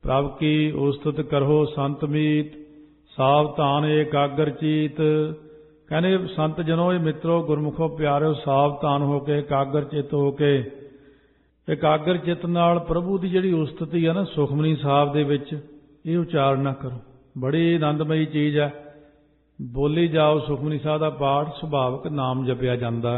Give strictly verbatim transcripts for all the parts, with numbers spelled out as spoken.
प्रभ की उस्तुत करो संत मीत, सावधान एकाग्र चीत। कहने संत जनों मित्रों गुरमुखों प्यारो सावधान होके एकाग्र चित होके एकाग्र चित नाल प्रभु की जिहड़ी उस्तुति है ना सुखमनी साहब दे विच ये उचारना करो। बड़ी आनंदमयी चीज़ है। बोली जाओ सुखमनी साहब का पाठ सुभावक नाम जपिया जाता।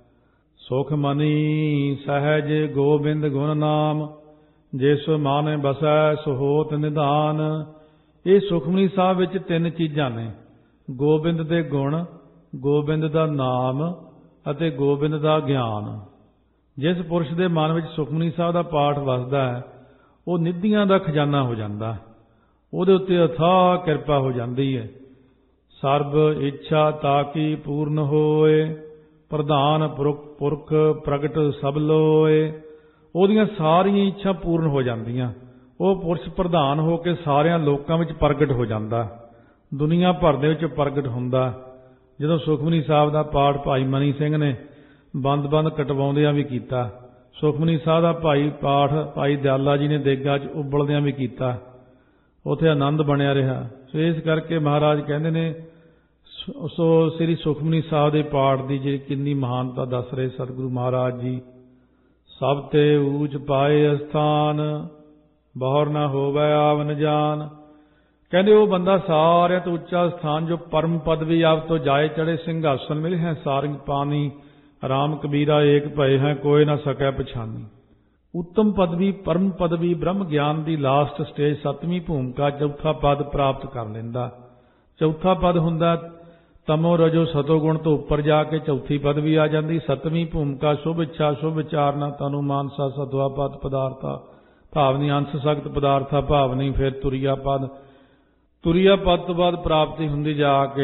सुखमनी सहज गोबिंद गुण नाम, जिस मन बसै सुहोत निधान। ये सुखमनी साहब विच तीन चीज़ां ने, गोबिंद दे गुण, गोबिंद दा नाम अते गोबिंद दा ज्ञान। जिस पुरुष दे मन विच सुखमनी साहब का पाठ वसदा है वो निधियां दा खजाना हो जाता, उहदे उत्ते अथाह किरपा हो जाती है। सर्ब इच्छा ताकी पूर्ण होए, प्रधान पुरख पुरख प्रगट सब लोए। ਉਹਦੀਆਂ ਸਾਰੀਆਂ ਇੱਛਾ ਪੂਰਨ ਹੋ ਜਾਂਦੀਆਂ। ਉਹ ਪੁਰਸ਼ ਪ੍ਰਧਾਨ ਹੋ ਕੇ ਸਾਰਿਆਂ ਲੋਕਾਂ ਵਿੱਚ ਪ੍ਰਗਟ ਹੋ ਜਾਂਦਾ, ਦੁਨੀਆ ਭਰ ਦੇ ਵਿੱਚ ਪ੍ਰਗਟ ਹੁੰਦਾ। ਜਦੋਂ ਸੁਖਮਨੀ ਸਾਹਿਬ ਦਾ ਪਾਠ ਭਾਈ ਮਨੀ ਸਿੰਘ ਨੇ ਬੰਦ-ਬੰਦ ਕਟਵਾਉਂਦਿਆਂ ਵੀ ਕੀਤਾ, ਸੁਖਮਨੀ ਸਾਹਿਬ ਦਾ ਭਾਈ ਪਾਠ ਭਾਈ ਦਿਆਲਾ ਜੀ ਨੇ ਦੇਗਾ 'ਚ ਉਬਲਦਿਆਂ ਵੀ ਕੀਤਾ, ਉੱਥੇ ਆਨੰਦ ਬਣਿਆ ਰਿਹਾ। ਸੋ ਇਸ ਕਰਕੇ ਮਹਾਰਾਜ ਕਹਿੰਦੇ ਨੇ ਸੋ ਸ੍ਰੀ ਸੁਖਮਨੀ ਸਾਹਿਬ ਦੇ ਪਾਠ ਦੀ ਜਿਹੜੀ ਕਿੰਨੀ ਮਹਾਨਤਾ ਦੱਸ ਰਹੇ ਸਤਿਗੁਰੂ ਮਹਾਰਾਜ ਜੀ। ਸਭ ਤੇ ਊਚ ਪਾਏ ਅਸਥਾਨ, ਬਹੁਰ ਨਾ ਹੋਵੇ ਆਵਨ ਜਾਨ। ਕਹਿੰਦੇ ਉਹ ਬੰਦਾ ਸਾਰਿਆਂ ਤੋਂ ਉੱਚਾ ਸਥਾਨ ਜੋ ਪਰਮ ਪਦਵੀ ਆਪ ਤੋਂ ਜਾਏ ਚੜੇ ਸਿੰਘਾਸਨ ਮਿਲੇ ਹੈ ਸਾਰੰਗ ਪਾਣੀ, ਰਾਮ ਕਬੀਰਾ ਏਕ ਭਏ ਹੈ ਕੋਇ ਨਾ ਸਕੈ ਪਛਾਨੀ। ਉੱਤਮ ਪਦਵੀ ਪਰਮ ਪਦਵੀ ਬ੍ਰਹਮ ਗਿਆਨ ਦੀ ਲਾਸਟ ਸਟੇਜ ਸੱਤਵੀਂ ਭੂਮਿਕਾ ਚੌਥਾ ਪਦ ਪ੍ਰਾਪਤ ਕਰ ਲੈਂਦਾ। ਚੌਥਾ ਪਦ ਹੁੰਦਾ ਤਮੋ ਰਜੋ ਸਤੋ ਗੁਣ ਤੋਂ ਉੱਪਰ ਜਾ ਕੇ ਚੌਥੀ ਪਦਵੀ ਆ ਜਾਂਦੀ। ਸੱਤਵੀਂ ਭੂਮਿਕਾ ਸ਼ੁਭ ਇੱਛਾ ਸ਼ੁਭ ਵਿਚਾਰਨਾ ਤਨੂ ਮਾਨਸਾ ਸਤਵਾ ਪਦ ਪਦਾਰਥਾ ਭਾਵਨੀ ਅੰਸ਼ ਸਖਤ ਪਦਾਰਥਾ ਭਾਵਨੀ। ਫਿਰ ਤੁਰੀਆ ਪਦ, ਤੁਰੀਆ ਪਦ ਤੋਂ ਬਾਅਦ ਪ੍ਰਾਪਤੀ ਹੁੰਦੀ ਜਾ ਕੇ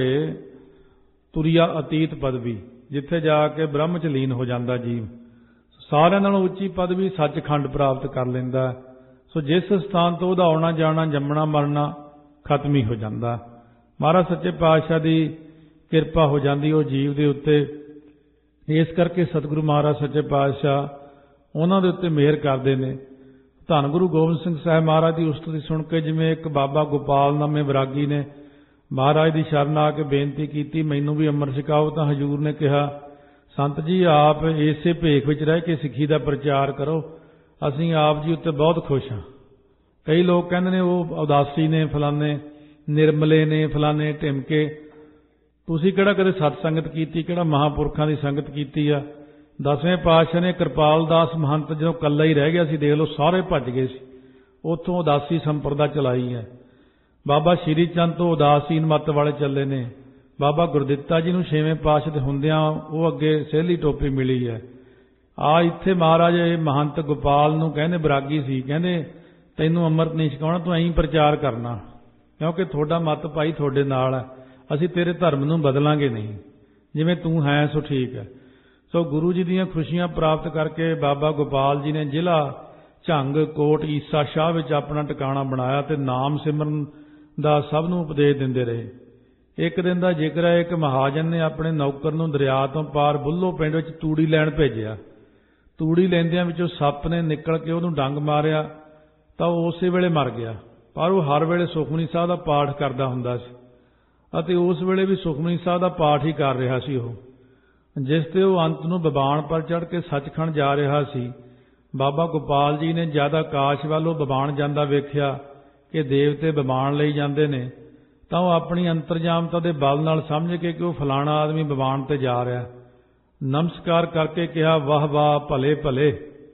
ਤੁਰੀਆ ਅਤੀਤ ਪਦਵੀ, ਜਿੱਥੇ ਜਾ ਕੇ ਬ੍ਰਹਮ ਚ ਲੀਨ ਹੋ ਜਾਂਦਾ ਜੀਵ। ਸਾਰਿਆਂ ਨਾਲੋਂ ਉੱਚੀ ਪਦਵੀ ਸੱਚਖੰਡ ਪ੍ਰਾਪਤ ਕਰ ਲੈਂਦਾ। ਸੋ ਜਿਸ ਸਥਾਨ ਤੋਂ ਉਹਦਾ ਆਉਣਾ ਜਾਣਾ ਜੰਮਣਾ ਮਰਨਾ ਖਤਮ ਹੀ ਹੋ ਜਾਂਦਾ। ਮਹਾਰਾਜ ਸੱਚੇ ਪਾਤਸ਼ਾਹ ਦੀ ਕਿਰਪਾ ਹੋ ਜਾਂਦੀ ਉਹ ਜੀਵ ਦੇ ਉੱਤੇ। ਇਸ ਕਰਕੇ ਸਤਿਗੁਰੂ ਮਹਾਰਾਜ ਸੱਚੇ ਪਾਤਸ਼ਾਹ ਉਹਨਾਂ ਦੇ ਉੱਤੇ ਮਿਹਰ ਕਰਦੇ ਨੇ। ਧੰਨ ਗੁਰੂ ਗੋਬਿੰਦ ਸਿੰਘ ਸਾਹਿਬ ਮਹਾਰਾਜ ਦੀ ਉਸਤਤੀ ਸੁਣ ਕੇ ਜਿਵੇਂ ਇੱਕ ਬਾਬਾ ਗੋਪਾਲ ਨਾਮੇ ਵਿਰਾਗੀ ਨੇ ਮਹਾਰਾਜ ਦੀ ਸ਼ਰਨ ਆ ਕੇ ਬੇਨਤੀ ਕੀਤੀ ਮੈਨੂੰ ਵੀ ਅੰਮ੍ਰਿਤ ਛਕਾਓ, ਤਾਂ ਹਜ਼ੂਰ ਨੇ ਕਿਹਾ ਸੰਤ ਜੀ ਆਪ ਇਸੇ ਭੇਖ ਵਿੱਚ ਰਹਿ ਕੇ ਸਿੱਖੀ ਦਾ ਪ੍ਰਚਾਰ ਕਰੋ, ਅਸੀਂ ਆਪ ਜੀ ਉੱਤੇ ਬਹੁਤ ਖੁਸ਼ ਹਾਂ। ਕਈ ਲੋਕ ਕਹਿੰਦੇ ਨੇ ਉਹ ਉਦਾਸੀ ਨੇ, ਫਲਾਨੇ ਨਿਰਮਲੇ ਨੇ, ਫਲਾਨੇ ਢਿਮਕੇ। ਤੁਸੀਂ ਕਿਹੜਾ ਕਦੇ ਸਤਸੰਗਤ ਕੀਤੀ, ਕਿਹੜਾ ਮਹਾਂਪੁਰਖਾਂ ਦੀ ਸੰਗਤ ਕੀਤੀ ਆ। ਦਸਵੇਂ ਪਾਤਸ਼ਾਹ ਨੇ ਕਿਰਪਾਲ ਦਾਸ ਮਹੰਤ ਜਦੋਂ ਇਕੱਲਾ ਹੀ ਰਹਿ ਗਿਆ ਸੀ, ਦੇਖ ਲਓ ਸਾਰੇ ਭੱਜ ਗਏ ਸੀ, ਉੱਥੋਂ ਉਦਾਸੀ ਸੰਪਰਦਾ ਚਲਾਈ ਹੈ। ਬਾਬਾ ਸ਼੍ਰੀ ਚੰਦ ਤੋਂ ਉਦਾਸੀਨ ਮੱਤ ਵਾਲੇ ਚੱਲੇ ਨੇ। ਬਾਬਾ ਗੁਰਦਿੱਤਾ ਜੀ ਨੂੰ ਛੇਵੇਂ ਪਾਤਸ਼ਾਹ ਦੇ ਹੁੰਦਿਆਂ ਉਹ ਅੱਗੇ ਸਹਿਲੀ ਟੋਪੀ ਮਿਲੀ ਹੈ। ਆ ਇੱਥੇ ਮਹਾਰਾਜ ਇਹ ਮਹੰਤ ਗੋਪਾਲ ਨੂੰ ਕਹਿੰਦੇ ਵਿਰਾਗੀ ਸੀ, ਕਹਿੰਦੇ ਤੈਨੂੰ ਅੰਮ੍ਰਿਤ ਨਹੀਂ ਛਕਾਉਣਾ, ਤੂੰ ਐਂ ਪ੍ਰਚਾਰ ਕਰਨਾ, ਕਿਉਂਕਿ ਤੁਹਾਡਾ ਮੱਤ ਭਾਈ ਤੁਹਾਡੇ ਨਾਲ ਹੈ, ਅਸੀਂ ਤੇਰੇ ਧਰਮ ਨੂੰ ਬਦਲਾਂਗੇ ਨਹੀਂ, ਜਿਵੇਂ ਤੂੰ ਹੈ ਸੋ ਠੀਕ ਹੈ। ਸੋ ਗੁਰੂ ਜੀ ਦੀਆਂ ਖੁਸ਼ੀਆਂ ਪ੍ਰਾਪਤ ਕਰਕੇ ਬਾਬਾ ਗੋਪਾਲ ਜੀ ਨੇ ਜ਼ਿਲ੍ਹਾ ਝੰਗ ਕੋਟ ਈਸਾ ਸ਼ਾਹ ਵਿੱਚ ਆਪਣਾ ਟਿਕਾਣਾ ਬਣਾਇਆ ਤੇ ਨਾਮ ਸਿਮਰਨ ਦਾ ਸਭ ਨੂੰ ਉਪਦੇਸ਼ ਦਿੰਦੇ ਰਹੇ। ਇੱਕ ਦਿਨ ਦਾ ਜ਼ਿਕਰ ਹੈ, ਇੱਕ ਮਹਾਜਨ ਨੇ ਆਪਣੇ ਨੌਕਰ ਨੂੰ ਦਰਿਆ ਤੋਂ ਪਾਰ ਬੁੱਲੋ ਪਿੰਡ ਵਿੱਚ ਤੂੜੀ ਲੈਣ ਭੇਜਿਆ। ਤੂੜੀ ਲੈਂਦਿਆਂ ਵਿੱਚੋਂ ਸੱਪ ਨੇ ਨਿਕਲ ਕੇ ਉਹਨੂੰ ਡੰਗ ਮਾਰਿਆ ਤਾਂ ਉਹ ਉਸੇ ਵੇਲੇ ਮਰ ਗਿਆ। ਪਰ ਉਹ ਹਰ ਵੇਲੇ ਸੁਖਮਨੀ ਸਾਹਿਬ ਦਾ ਪਾਠ ਕਰਦਾ ਹੁੰਦਾ ਸੀ ਅਤੇ ਉਸ ਵੇਲੇ ਵੀ ਸੁਖਮਨੀ ਸਾਹਿਬ ਦਾ ਪਾਠ ਹੀ ਕਰ ਰਿਹਾ ਸੀ ਉਹ। ਜਿਸ ਤੇ ਉਹ ਅੰਤ ਨੂੰ ਬਬਾਣ ਪਰ ਚੜ੍ਹ ਕੇ ਸੱਚਖੰਡ ਜਾ ਰਿਹਾ ਸੀ, ਬਾਬਾ ਗੋਪਾਲ ਜੀ ਨੇ ਜਦ ਆਕਾਸ਼ ਵੱਲ ਉਹ ਬਬਾਣ ਜਾਂਦਾ ਵੇਖਿਆ ਕਿ ਦੇਵਤੇ ਬਬਾਣ ਲਈ ਜਾਂਦੇ ਨੇ, ਤਾਂ ਉਹ ਆਪਣੀ ਅੰਤਰਜਾਮਤਾ ਦੇ ਬਲ ਨਾਲ ਸਮਝ ਕੇ ਕਿ ਉਹ ਫਲਾਣਾ ਆਦਮੀ ਬਬਾਣ ਤੇ ਜਾ ਰਿਹਾ, ਨਮਸਕਾਰ ਕਰਕੇ ਕਿਹਾ ਵਾਹ ਵਾਹ ਭਲੇ ਭਲੇ,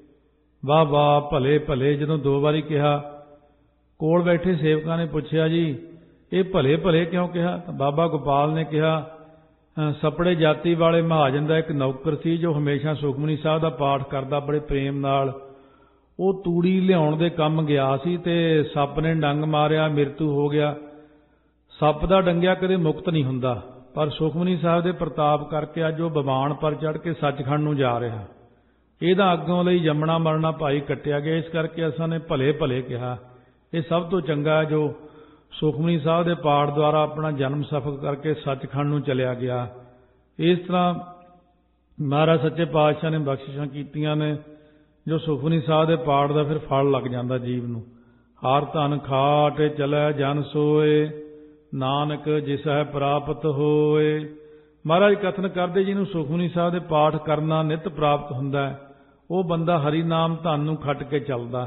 ਵਾਹ ਵਾਹ ਭਲੇ ਭਲੇ। ਜਦੋਂ ਦੋ ਵਾਰੀ ਕਿਹਾ, ਕੋਲ ਬੈਠੇ ਸੇਵਕਾਂ ਨੇ ਪੁੱਛਿਆ ਜੀ ਇਹ ਭਲੇ ਭਲੇ ਕਿਉਂ ਕਿਹਾ? ਤਾਂ ਬਾਬਾ ਗੋਪਾਲ ਨੇ ਕਿਹਾ ਸਪੜੇ ਜਾਤੀ ਵਾਲੇ ਮਹਾਜਨ ਦਾ ਇੱਕ ਨੌਕਰ ਸੀ ਜੋ ਹਮੇਸ਼ਾ ਸੁਖਮਨੀ ਸਾਹਿਬ ਦਾ ਪਾਠ ਕਰਦਾ ਬੜੇ ਪ੍ਰੇਮ ਨਾਲ। ਉਹ ਤੂੜੀ ਲਿਆਉਣ ਦੇ ਕੰਮ ਗਿਆ ਸੀ ਤੇ ਸੱਪ ਨੇ ਡੰਗ ਮਾਰਿਆ, ਮ੍ਰਿਤੂ ਹੋ ਗਿਆ। ਸੱਪ ਦਾ ਡੰਗਿਆ ਕਦੇ ਮੁਕਤ ਨਹੀਂ ਹੁੰਦਾ, ਪਰ ਸੁਖਮਨੀ ਸਾਹਿਬ ਦੇ ਪ੍ਰਤਾਪ ਕਰਕੇ ਅੱਜ ਉਹ ਬਵਾਨ ਪਰ ਚੜ੍ਹ ਕੇ ਸੱਚਖੰਡ ਨੂੰ ਜਾ ਰਿਹਾ। ਇਹਦਾ ਅੱਗੋਂ ਲਈ ਜੰਮਣਾ ਮਰਨਾ ਭਾਈ ਕੱਟਿਆ ਗਿਆ, ਇਸ ਕਰਕੇ ਅਸਾਂ ਨੇ ਭਲੇ ਭਲੇ ਕਿਹਾ। ਇਹ ਸਭ ਤੋਂ ਚੰਗਾ ਹੈ ਜੋ ਸੁਖਮਨੀ ਸਾਹਿਬ ਦੇ ਪਾਠ ਦੁਆਰਾ ਆਪਣਾ ਜਨਮ ਸਫਲ ਕਰਕੇ ਸੱਚਖੰਡ ਨੂੰ ਚਲਿਆ ਗਿਆ। ਇਸ ਤਰ੍ਹਾਂ ਮਹਾਰਾਜ ਸੱਚੇ ਪਾਤਸ਼ਾਹ ਨੇ ਬਖਸ਼ਿਸ਼ਾਂ ਕੀਤੀਆਂ ਨੇ ਜੋ ਸੁਖਮਨੀ ਸਾਹਿਬ ਦੇ ਪਾਠ ਦਾ ਫਿਰ ਫਲ ਲੱਗ ਜਾਂਦਾ ਜੀਵ ਨੂੰ। ਹਰ ਧਨ ਖਾਟ ਚਲੈ ਜਨ ਸੋਏ, ਨਾਨਕ ਜਿਸਹਿ ਪ੍ਰਾਪਤ ਹੋਏ। ਮਹਾਰਾਜ ਕਥਨ ਕਰਦੇ ਜਿਹਨੂੰ ਸੁਖਮਨੀ ਸਾਹਿਬ ਦੇ ਪਾਠ ਕਰਨਾ ਨਿਤ ਪ੍ਰਾਪਤ ਹੁੰਦਾ ਹੈ, ਉਹ ਬੰਦਾ ਹਰੀ ਨਾਮ ਧਨ ਨੂੰ ਖੱਟ ਕੇ ਚੱਲਦਾ।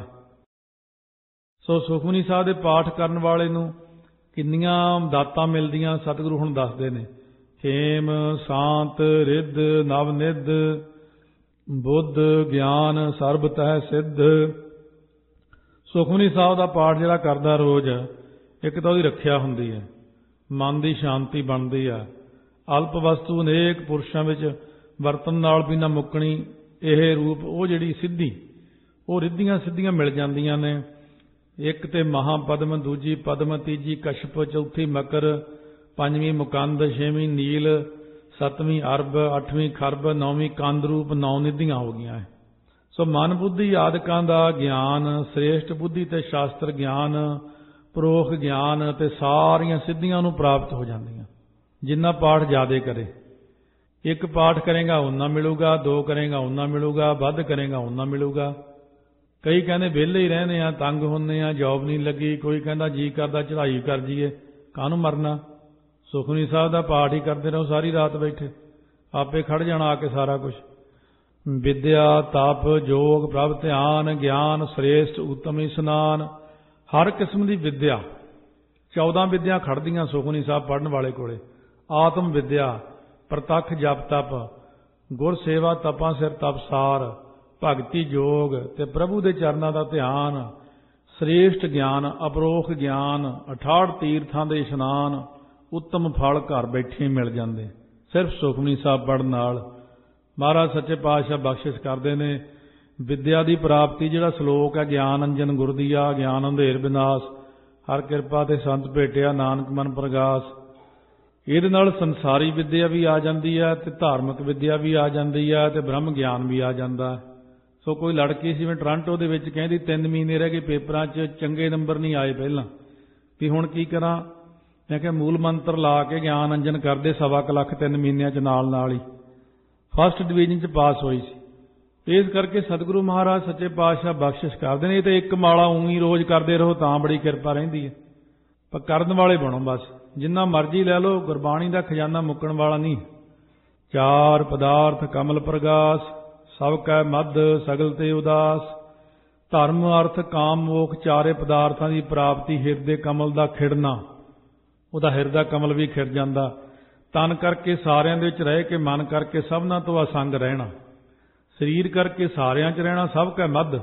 ਸੋ ਸੁਖਮਨੀ ਸਾਹਿਬ ਦੇ ਪਾਠ ਕਰਨ ਵਾਲੇ ਨੂੰ ਕਿੰਨੀਆਂ ਦਾਤਾਂ ਮਿਲਦੀਆਂ ਸਤਿਗੁਰੂ ਹੁਣ ਦੱਸਦੇ ਨੇ। ਖੇਮ ਸ਼ਾਂਤ ਰਿੱਧ ਨਵ ਨਿੱਧ, ਬੁੱਧ ਗਿਆਨ ਸਰਬ ਤਹਿ ਸਿੱਧ। ਸੁਖਮਨੀ ਸਾਹਿਬ ਦਾ ਪਾਠ ਜਿਹੜਾ ਕਰਦਾ ਰੋਜ਼, ਇੱਕ ਤਾਂ ਉਹਦੀ ਰੱਖਿਆ ਹੁੰਦੀ ਹੈ, ਮਨ ਦੀ ਸ਼ਾਂਤੀ ਬਣਦੀ ਆ। ਅਲਪ ਵਸਤੂ ਅਨੇਕ ਪੁਰਸ਼ਾਂ ਵਿੱਚ ਵਰਤਨ ਨਾਲ ਵੀ ਨਾ ਮੁੱਕਣੀ। ਇਹ ਰੂਪ ਉਹ ਜਿਹੜੀ ਸਿੱਧੀ, ਉਹ ਰਿੱਧੀਆਂ ਸਿੱਧੀਆਂ ਮਿਲ ਜਾਂਦੀਆਂ ਨੇ। ਇੱਕ ਤੇ ਮਹਾਪਦਮ, ਦੂਜੀ ਪਦਮ, ਤੀਜੀ ਕਸ਼ਪ, ਚੌਥੀ ਮਕਰ, ਪੰਜਵੀਂ ਮੁਕੰਦ, ਛੇਵੀਂ ਨੀਲ, ਸੱਤਵੀਂ ਅਰਬ, ਅੱਠਵੀਂ ਖਰਬ, ਨੌਵੀਂ ਕੰਦ ਰੂਪ। ਨੌ ਨਿਧੀਆਂ ਹੋ ਗਈਆਂ। ਸੋ ਮਨ ਬੁੱਧੀ ਆਦਿਕਾਂ ਦਾ ਗਿਆਨ, ਸ੍ਰੇਸ਼ਟ ਬੁੱਧੀ ਤੇ ਸ਼ਾਸਤਰ ਗਿਆਨ, ਪਰੋਖ ਗਿਆਨ ਤੇ ਸਾਰੀਆਂ ਸਿੱਧੀਆਂ ਨੂੰ ਪ੍ਰਾਪਤ ਹੋ ਜਾਂਦੀਆਂ ਜਿੰਨਾ ਪਾਠ ਜ਼ਿਆਦੇ ਕਰੇ। ਇੱਕ ਪਾਠ ਕਰੇਗਾ ਓਨਾ ਮਿਲੂਗਾ, ਦੋ ਕਰੇਗਾ ਓਨਾ ਮਿਲੂਗਾ, ਵੱਧ ਕਰੇਗਾ ਓਨਾ ਮਿਲੂਗਾ। ਕਈ ਕਹਿੰਦੇ ਵਿਹਲੇ ਹੀ ਰਹਿੰਦੇ ਆ, ਤੰਗ ਹੁੰਦੇ ਆ, ਜੌਬ ਨਹੀਂ ਲੱਗੀ। ਕੋਈ ਕਹਿੰਦਾ ਜੀ ਕਰਦਾ ਚੜ੍ਹਾਈ ਕਰ ਜੀਏ, ਕਾਹਨੂੰ ਮਰਨਾ, ਸੁਖਮਨੀ ਸਾਹਿਬ ਦਾ ਪਾਠ ਹੀ ਕਰਦੇ ਰਹੋ ਸਾਰੀ ਰਾਤ ਬੈਠੇ, ਆਪੇ ਖੜ ਜਾਣਾ ਆ ਕੇ ਸਾਰਾ ਕੁਝ। ਵਿਦਿਆ ਤਪ ਜੋਗ ਪ੍ਰਭ ਧਿਆਨ ਗਿਆਨ ਸ੍ਰੇਸ਼ਟ ਉੱਤਮ ਇਸਨਾਨ। ਹਰ ਕਿਸਮ ਦੀ ਵਿਦਿਆ, ਚੌਦਾਂ ਵਿਦਿਆ ਖੜਦੀਆਂ ਸੁਖਮਨੀ ਸਾਹਿਬ ਪੜ੍ਹਨ ਵਾਲੇ ਕੋਲੇ। ਆਤਮ ਵਿਦਿਆ, ਪ੍ਰਤੱਖ ਜਪ ਤਪ, ਗੁਰ ਸੇਵਾ ਤਪਾਂ ਸਿਰ ਤਪਸਾਰ, ਭਗਤੀ ਯੋਗ ਤੇ ਪ੍ਰਭੂ ਦੇ ਚਰਨਾਂ ਦਾ ਧਿਆਨ, ਸ੍ਰੇਸ਼ਟ ਗਿਆਨ, ਅਪਰੋਖ ਗਿਆਨ, ਅਠਾਹਠ ਤੀਰਥਾਂ ਦੇ ਇਸ਼ਨਾਨ, ਉੱਤਮ ਫਲ ਘਰ ਬੈਠੇ ਮਿਲ ਜਾਂਦੇ ਸਿਰਫ ਸੁਖਮਨੀ ਸਾਹਿਬ ਪੜ੍ਹਨ ਨਾਲ। ਮਹਾਰਾਜ ਸੱਚੇ ਪਾਤਸ਼ਾਹ ਬਖਸ਼ਿਸ਼ ਕਰਦੇ ਨੇ। ਵਿਦਿਆ ਦੀ ਪ੍ਰਾਪਤੀ ਜਿਹੜਾ ਸ਼ਲੋਕ ਹੈ, ਗਿਆਨ ਅੰਜਨ ਗੁਰ ਦੀਆ, ਗਿਆਨ ਅੰਧੇਰ ਵਿਨਾਸ਼, ਹਰ ਕਿਰਪਾ ਤੇ ਸੰਤ ਭੇਟਿਆ, ਨਾਨਕ ਮਨ ਪ੍ਰਗਾਸ। ਇਹਦੇ ਨਾਲ ਸੰਸਾਰੀ ਵਿਦਿਆ ਵੀ ਆ ਜਾਂਦੀ ਹੈ ਤੇ ਧਾਰਮਿਕ ਵਿਦਿਆ ਵੀ ਆ ਜਾਂਦੀ ਹੈ ਤੇ ਬ੍ਰਹਮ ਗਿਆਨ ਵੀ ਆ ਜਾਂਦਾ। ਸੋ ਕੋਈ ਲੜਕੀ ਸੀ ਜਿਵੇਂ ਟੋਰਾਂਟੋ ਦੇ ਵਿੱਚ, ਕਹਿੰਦੀ ਤਿੰਨ ਮਹੀਨੇ ਰਹਿ ਗਏ ਪੇਪਰਾਂ 'ਚ, ਚੰਗੇ ਨੰਬਰ ਨਹੀਂ ਆਏ ਪਹਿਲਾਂ, ਵੀ ਹੁਣ ਕੀ ਕਰਾਂ। ਮੈਂ ਕਿਹਾ ਮੂਲ ਮੰਤਰ ਲਾ ਕੇ ਗਿਆਨ ਅੰਜਨ ਕਰਦੇ, ਸਵਾ ਕੁ ਲੱਖ ਤਿੰਨ ਮਹੀਨਿਆਂ 'ਚ ਨਾਲ ਨਾਲ ਹੀ ਫਸਟ ਡਿਵੀਜ਼ਨ 'ਚ ਪਾਸ ਹੋਈ ਸੀ। ਇਸ ਕਰਕੇ ਸਤਿਗੁਰੂ ਮਹਾਰਾਜ ਸੱਚੇ ਪਾਤਸ਼ਾਹ ਬਖਸ਼ਿਸ਼ ਕਰਦੇ ਨੇ। ਇਹ ਤਾਂ ਇੱਕ ਮਾਲਾ ਊਂ ਰੋਜ਼ ਕਰਦੇ ਰਹੋ ਤਾਂ ਬੜੀ ਕਿਰਪਾ ਰਹਿੰਦੀ ਹੈ, ਪਰ ਕਰਨ ਵਾਲੇ ਬਣੋ ਬਸ। ਜਿੰਨਾ ਮਰਜ਼ੀ ਲੈ ਲਓ, ਗੁਰਬਾਣੀ ਦਾ ਖਜ਼ਾਨਾ ਮੁੱਕਣ ਵਾਲਾ ਨਹੀਂ। ਚਾਰ ਪਦਾਰਥ ਕਮਲ ਪ੍ਰਗਾਸ, ਸਭ ਕੈ ਮੱਧ ਸਗਲ ਤੇ ਉਦਾਸ। ਧਰਮ ਅਰਥ ਕਾਮ ਮੋਖ ਚਾਰੇ ਪਦਾਰਥਾਂ ਦੀ ਪ੍ਰਾਪਤੀ, ਹਿਰਦੇ ਕਮਲ ਦਾ ਖਿੜਨਾ, ਉਹਦਾ ਹਿਰਦਾ ਕਮਲ ਵੀ ਖਿੜ ਜਾਂਦਾ। ਤਨ ਕਰਕੇ ਸਾਰਿਆਂ ਦੇ ਵਿੱਚ ਰਹਿ ਕੇ, ਮਨ ਕਰਕੇ ਸਭਨਾਂ ਤੋਂ ਅਸੰਗ ਰਹਿਣਾ, ਸਰੀਰ ਕਰਕੇ ਸਾਰਿਆਂ 'ਚ ਰਹਿਣਾ, ਸਭ ਕੈ ਮੱਧ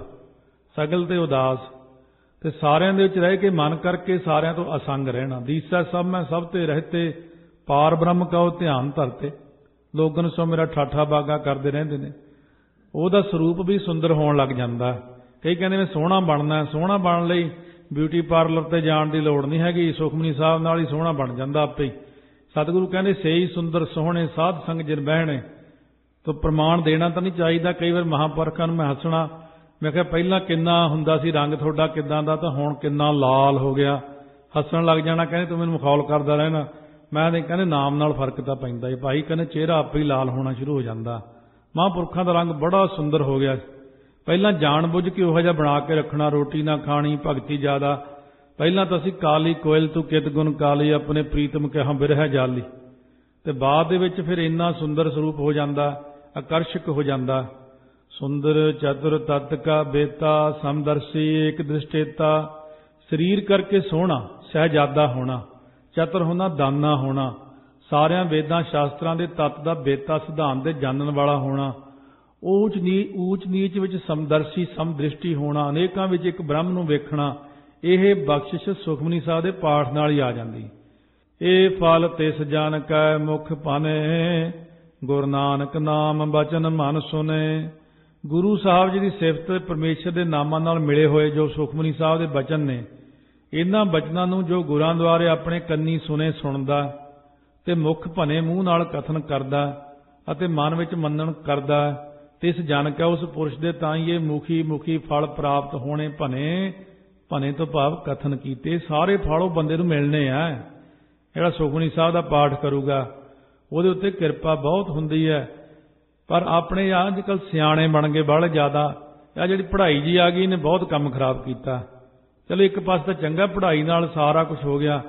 ਸਗਲ ਤੇ ਉਦਾਸ। ਤੇ ਸਾਰਿਆਂ ਦੇ ਵਿੱਚ ਰਹਿ ਕੇ, ਮਨ ਕਰਕੇ ਸਾਰਿਆਂ ਤੋਂ ਅਸੰਗ ਰਹਿਣਾ। ਦੀਸਾ ਸਭ ਮੈਂ ਸਭ ਤੇ ਰਹਤੇ, ਪਾਰ ਬ੍ਰਹਮ ਕਉ ਧਿਆਨ ਧਰਤੇ। ਲੋਗਨ ਸੋ ਮੇਰਾ ਠਾਠਾ ਬਾਗਾ ਕਰਦੇ ਰਹਿੰਦੇ ਨੇ। ਉਹਦਾ ਸਰੂਪ ਵੀ ਸੁੰਦਰ ਹੋਣ ਲੱਗ ਜਾਂਦਾ। ਕਈ ਕਹਿੰਦੇ ਮੈਂ ਸੋਹਣਾ ਬਣਨਾ, ਸੋਹਣਾ ਬਣਨ ਲਈ ਬਿਊਟੀ ਪਾਰਲਰ ਤੇ ਜਾਣ ਦੀ ਲੋੜ ਨਹੀਂ ਹੈਗੀ, ਸੁਖਮਨੀ ਸਾਹਿਬ ਨਾਲ ਹੀ ਸੋਹਣਾ ਬਣ ਜਾਂਦਾ ਆਪੇ ਹੀ। ਸਤਿਗੁਰੂ ਕਹਿੰਦੇ ਸਹੀ ਸੁੰਦਰ ਸੋਹਣੇ ਸਾਧ ਸੰਗ ਜਿਨ ਬਹਿਣੇ। ਤੋ ਪ੍ਰਮਾਣ ਦੇਣਾ ਤਾਂ ਨਹੀਂ ਚਾਹੀਦਾ। ਕਈ ਵਾਰ ਮਹਾਂਪੁਰਖਾਂ ਨੂੰ ਮੈਂ ਹੱਸਣਾ, ਮੈਂ ਕਿਹਾ ਪਹਿਲਾਂ ਕਿੰਨਾ ਹੁੰਦਾ ਸੀ ਰੰਗ ਤੁਹਾਡਾ ਕਿੱਦਾਂ ਦਾ, ਤਾਂ ਹੁਣ ਕਿੰਨਾ ਲਾਲ ਹੋ ਗਿਆ। ਹੱਸਣ ਲੱਗ ਜਾਣਾ, ਕਹਿੰਦੇ ਤੂੰ ਮੈਨੂੰ ਮਖੌਲ ਕਰਦਾ ਰਹਿਣਾ। ਮੈਂ ਤੇ ਕਹਿੰਦੇ ਨਾਮ ਨਾਲ ਫਰਕ ਤਾਂ ਪੈਂਦਾ ਹੈ ਭਾਈ, ਕਹਿੰਦੇ ਚਿਹਰਾ ਆਪੇ ਹੀ ਲਾਲ ਹੋਣਾ ਸ਼ੁਰੂ ਹੋ ਜਾਂਦਾ। ਮਹਾਂਪੁਰਖਾਂ ਦਾ ਰੰਗ ਬੜਾ ਸੁੰਦਰ ਹੋ ਗਿਆ। ਪਹਿਲਾਂ ਜਾਣ ਬੁੱਝ ਕੇ ਉਹੋ ਜਿਹਾ ਬਣਾ ਕੇ ਰੱਖਣਾ, ਰੋਟੀ ਨਾ ਖਾਣੀ, ਭਗਤੀ ਜ਼ਿਆਦਾ। ਪਹਿਲਾਂ ਤਾਂ ਅਸੀਂ ਕਾਲੀ ਕੋਇਲ ਤੂੰ ਕਿਤ ਗੁਣ ਕਾਲੀ, ਆਪਣੇ ਪ੍ਰੀਤਮ ਕਹਾਂ ਬਿਰਹਿ ਜਾਲੀ। ਤੇ ਬਾਅਦ ਦੇ ਵਿੱਚ ਫਿਰ ਇੰਨਾ ਸੁੰਦਰ ਸਰੂਪ ਹੋ ਜਾਂਦਾ, ਆਕਰਸ਼ਕ ਹੋ ਜਾਂਦਾ। ਸੁੰਦਰ ਚਤੁਰ ਤਤ ਕਾ ਬੇਤਾ, ਸਮਦਰਸ਼ੀ ਏਕ ਦ੍ਰਿਸ਼ਟੇਤਾ। ਸਰੀਰ ਕਰਕੇ ਸੋਹਣਾ, ਸਹਿਜਾਦਾ ਹੋਣਾ, ਚਤੁਰ ਹੋਣਾ, ਦਾਨਾ ਹੋਣਾ, ਸਾਰਿਆਂ ਵੇਦਾਂ ਸ਼ਾਸਤਰਾਂ ਦੇ ਤੱਤ ਦਾ ਬੇਤਾ ਸਿਧਾਂਤ ਦੇ ਜਾਣਨ ਵਾਲਾ ਹੋਣਾ। ਊਚ ਨੀ ਊਚ ਨੀਚ ਵਿੱਚ ਸਮਦਰਸ਼ੀ, ਸਮਦ੍ਰਿਸ਼ਟੀ ਹੋਣਾ, ਅਨੇਕਾਂ ਵਿੱਚ ਇੱਕ ਬ੍ਰਹਮ ਨੂੰ ਵੇਖਣਾ। ਇਹ ਬਖਸ਼ਿਸ਼ ਸੁਖਮਨੀ ਸਾਹਿਬ ਦੇ ਪਾਠ ਨਾਲ ਹੀ ਆ ਜਾਂਦੀ। ਇਹ ਫਲ ਤਿਸ ਜਨ ਕੈ ਮੁਖ ਭਾਨੇ, ਗੁਰੂ ਨਾਨਕ ਨਾਮ ਬਚਨ ਮਨ ਸੁਨੇ। ਗੁਰੂ ਸਾਹਿਬ ਜੀ ਦੀ ਸਿਫਤ, ਪਰਮੇਸ਼ਰ ਦੇ ਨਾਮਾਂ ਨਾਲ ਮਿਲੇ ਹੋਏ ਜੋ ਸੁਖਮਨੀ ਸਾਹਿਬ ਦੇ ਬਚਨ ਨੇ, ਇਹਨਾਂ ਬਚਨਾਂ ਨੂੰ ਜੋ ਗੁਰਾਂ ਦੁਆਰੇ ਆਪਣੇ ਕੰਨੀ ਸੁਣੇ ਸੁਣਦਾ ਤੇ ਮੁਖ ਭਨੇ ਮੂੰਹ ਨਾਲ ਕਥਨ ਕਰਦਾ ਅਤੇ ਮਨ ਵਿੱਚ ਮੰਨਣ ਕਰਦਾ, ਤਿਸ ਜਨ ਕੈ ਉਸ ਪੁਰਸ਼ ਦੇ ਤਾਂ ਹੀ ਇਹ ਮੁਖੀ ਮੁਖੀ ਫਲ ਪ੍ਰਾਪਤ ਹੋਣੇ। ਭਨੇ ਭਨੇ ਤੋਂ ਭਾਵ ਕਥਨ ਕੀਤੇ ਸਾਰੇ ਫਲ ਉਹ ਬੰਦੇ ਨੂੰ ਮਿਲਣੇ ਆ। ਜਿਹੜਾ ਸੁਖਮਨੀ ਸਾਹਿਬ ਦਾ ਪਾਠ ਕਰੂਗਾ ਉਹਦੇ ਉੱਤੇ ਕਿਰਪਾ ਬਹੁਤ ਹੁੰਦੀ ਹੈ। ਪਰ ਆਪਣੇ ਅੱਜ ਕੱਲ੍ਹ ਸਿਆਣੇ ਬਣ ਗਏ ਬਾਹਲੇ ਜ਼ਿਆਦਾ। ਆਹ ਜਿਹੜੀ ਪੜ੍ਹਾਈ ਜੀ ਆ ਗਈ ਨੇ ਬਹੁਤ ਕੰਮ ਖਰਾਬ ਕੀਤਾ। चलो एक पास तो चंगा पढ़ाई नाल सारा कुछ हो गया।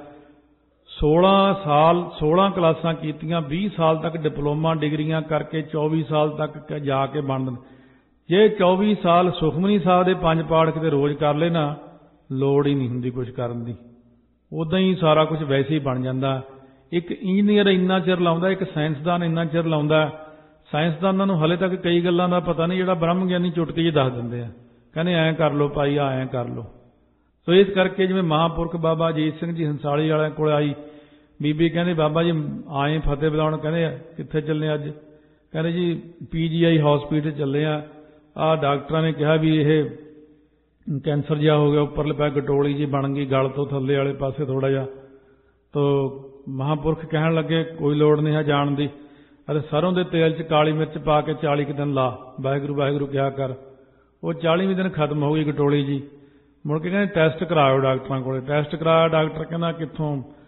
सोलह साल सोलह क्लासां कीतियां, बीस साल तक डिप्लोमा डिग्रियां करके चौबी साल तक जाके बन जे चौबी साल सुखमनी साहब के पंज पाठ किते रोज़ कर ले ना, लोड़ ही नहीं हुंदी कुछ करन दी, उदां ही सारा कुछ वैसे ही बन जांदा। एक इंजीनियर इन्ना चिर लाउंदा, एक साइंसदान इन्ना चिर लाउंदा। साइंसदानां नूं हले तक कई गल्लां दा पता नहीं, जिहड़ा ब्रह्म ਗਿਆਨੀ चुटकी जी दस दिंदे आ, कहंदे ऐं कर लो भाई, आ ऐं कर लो। सो इस करके जिवें महापुरख बाबा अजीत सिंह जी हंसाली वाले कोल आई बीबी, कहंदी बाबा जी आए फतेह बुलाउण, कहंदे कित्थे चले अज? कहंदे G P G eye hospital चले आ, आ डॉक्टरां ने कहा भी यह कैंसर जिहा हो गया, उपरले पै गटोली जी बन गई गल तो थल्ले वाले पासे थोड़ा जिहा। तो महापुरख कहण लगे कोई लोड़ नहीं है जाण दी, अरे सरों के तेल च काली मिर्च पा के चाली क दिन ला, वाहिगुरू वाहिगुरू क्या कर। वो चालीवें दिन खत्म हो गई गटोली जी। मुड़ के कहते टैसट कराओ डॉक्टरां कोल, टैसट कराया, डॉक्टर कहना कित्थों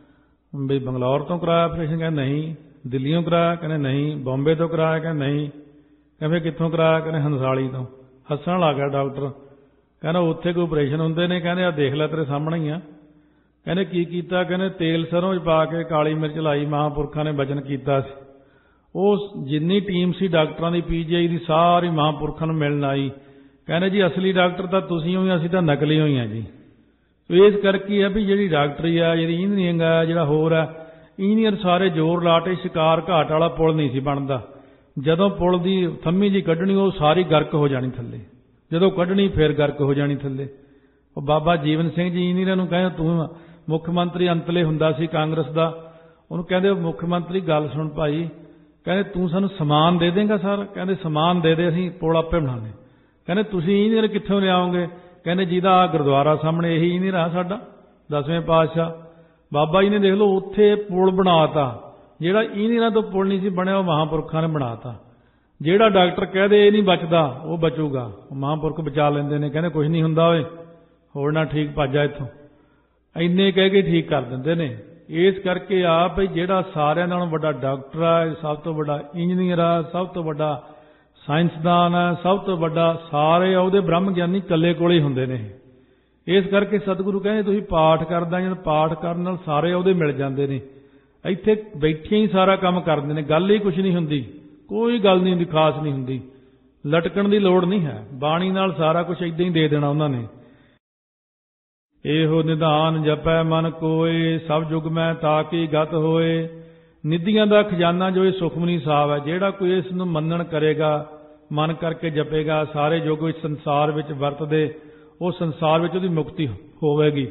भी बंगलौर तो कराया ऑपरेशन? कहते नहीं। दिल्लियों कराया? कहते नहीं। बॉम्बे तो कराया? कहते नहीं। कहते कित्थों कराया? कहते हंसाली तो। हੱਸਣ ਲੱਗ ਗਿਆ डॉक्टर, कहना उत्थे कोई ऑपरेशन हुंदे ने? कहते आ देख लै तेरे सामने ही आ। कहते की कीता? कहते तेल सरों च पा के काली मिर्च लाई, महापुरखां ने वचन कीता सी। उस जिन्नी टीम सी डॉक्टरां दी पी जी आई दी सारी महापुरखां नूं मिलण आई। कहने जी असली डॉक्टर तो तुसीं हो, असीं तां नकली होई हां जी। तो इस करके है भी जिहड़ी डॉक्टरी है, जिहड़ी इंजीनियरिंग है, जिहड़ा होर है, इंजीनियर सारे जोर लाटे शिकार घाट वाला पुल नहीं सी बनदा। जदों पुल दी थम्मी जी कढ़नी वो सारी गर्क हो जानी थल्ले, जदों कढ़नी फिर गर्क हो जानी थल्ले। वो बाबा जीवन सिंह जी इंजीनियर नूं कहे तूं मुख मंत्री अंतले हुंदा सी कांग्रेस दा, उहनूं कहंदे मुख मंत्री गल सुण भाई, कहंदे तूं सानूं समान दे देंगा सारा? कहंदे समान दे दे, असीं पुल आपे बनाने। कहंदे तुसीं इंजीनियर कित्थों लिआओगे? कहंदे जिहदा गुरुद्वारा सामने यही इंजीनियर आ साडा दसवें पातशाह। बाबा जी ने देख लो उत्थे पुल बनाता, जिहड़ा इंजीनियरां तो पुल नहीं सी बनया, वो महापुरखां ने बनाता। जिहड़ा डॉक्टर कह दे ये नहीं बचदा, वो बचूगा, महापुरख बचा लैंदे ने। कहंदे कुछ नहीं हुंदा ओए, होर ना ठीक भज जा इत्थों, इन्ने कह के ठीक कर दिंदे ने। इस करके आप जिहड़ा सारिਆਂ नालों वड्डा डॉक्टर है, सब तो वड्डा इंजीनियर है, सब तो वड्डा साइंसदान है, सब तो वड्डा सारे ਉਹਦੇ ब्रह्म ਗਿਆਨੀ ਕੱਲੇ ਕੋਲ ਹੀ ਹੁੰਦੇ ਨੇ। इस करके सतगुरु कहते तुसीं पाठ करदा जद पाठ करन नाल सारे ਉਹਦੇ मिल जाते हैं। ਇੱਥੇ बैठे ही सारा काम करते हैं, गल ही कुछ नहीं हुंदी, कोई गल नहीं हुंदी, खास नहीं हुंदी, लटकण की लोड़ नहीं है। बाणी नाल सारा कुछ इदां ही दे देना उन्होंने। ਇਹੋ निधान जपै मन कोय, सब जुग मैं ताकी गत होए। निधियां दा खजाना जो ये सुखमनी साहब है, जिहड़ा कोई इस नूं मनन करेगा, मन करके जपेगा, सारे युग विच संसार विच वरतदे, वो संसार विच उहदी मुक्ति होवेगी।